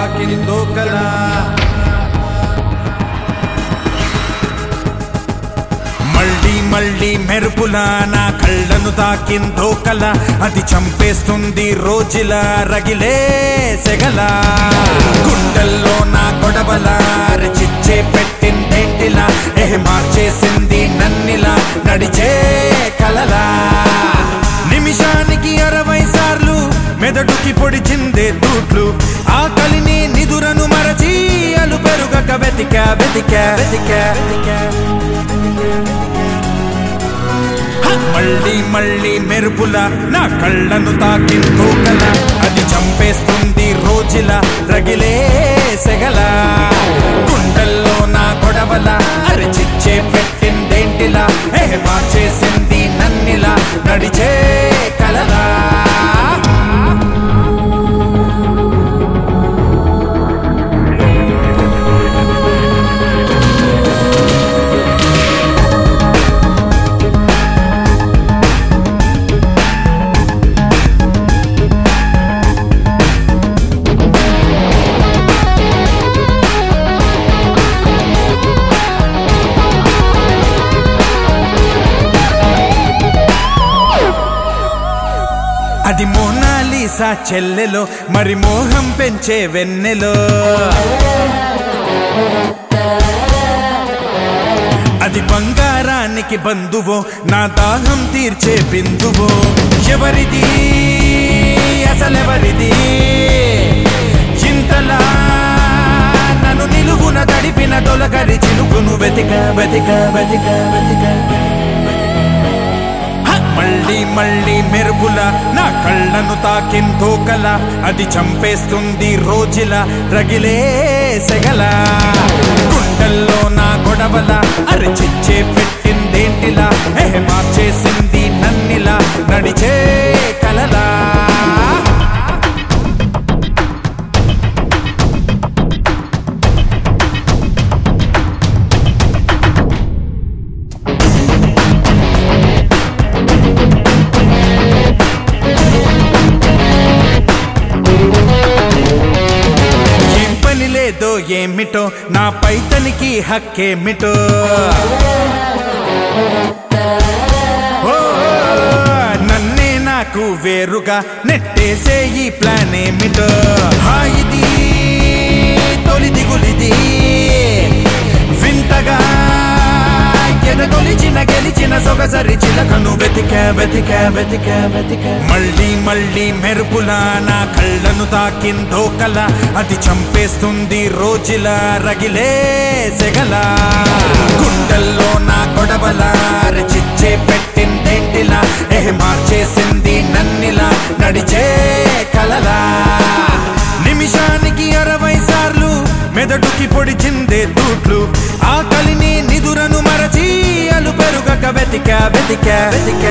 తాకిందో కల మళ్ళీ మళ్ళీ మెరుపులా నా కళ్ళను తాకిందో కల అది చంపేస్తుంది రోజులా రగిలే సెగల గుండెల్లో నా గొడవల చిచ్చే పెట్టిందేంటిలా మార్చేసింది నన్నిలా నడిచే కలలా నిమిషానికి 60 సార్లు మెదడుకి పొడిచిందే తూట్లు ఆకలిని నిదురను మరచి అలు పెరుగక వెతిక వెతిక వెతిక మళ్ళీ మళ్ళీ మెరుపులా నా కళ్ళను తాకిందో కల అది చంపేస్తుంది రోజులా రగిలే సెగల గుండెల్లో నా గొడవల చిచ్చే పెట్టిందేంటిలా మార్చేసింది నన్నిలా నడిచే కలలా అది మోనాలిసా చెల్లెలో మరి మోహం పెంచే వెన్నెలో అది బంగారానికి బంధువో నా దాహం తీర్చే బిందువో ఎవరిది అసలెవరిది ఇంతలా నన్ను నిలువున తడిపిన తొలగరి చిలుకును వెతిక వెతిక వెతిక వెతిక మళ్ళీ మళ్ళీ మెరుపులా నా కళ్ళను తాకిందో కల అది చంపేస్తుంది రోజులా రగిలే సెగల గుండెల్లో నా గొడవల చిచ్చే పెట్టిందేంటిలా మార్చేసింది నన్నిలా నడిచే కలలా లేదో ఏమిటో నా పైతనికి హక్కేమిటో నన్నే నాకు వేరుగా నెట్టేసే ఈ ప్లాన్ ఏమిటో ఇది తొలి దిగులిది వింతగా ఎదగొలిచిన గెలిచిన సొగసరి చిలకను వెతిక వెతిక వెతిక వెతిక మళ్ళీ మళ్ళీ మెరుపులా నా కళ్ళను తాకిందో కల అది చంపేస్తుంది రోజులా రగిలే సెగల గుండెల్లో నా గొడవల చిచ్చే పెట్టిందేంటిలా మార్చేసింది నన్నిలా నడిచే కలలా నిమిషానికి 60 సార్లు మెదడుకి పొడిచిందే తూట్లు ఆకలిని నిదురను మరచి అలు పెరుగక వెతిక వెతిక వెతిక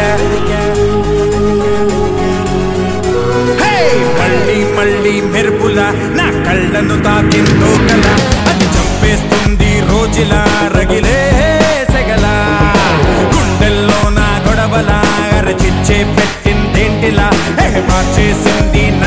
మళ్ళీ మళ్ళీ మెరుపులా నా కళ్ళను తాకిందో కల అది చంపేస్తుంది రోజులా రగిలే సెగల గుండెల్లో నా గొడవల చిచ్చే పెట్టిందేంటిలా మార్చేసింది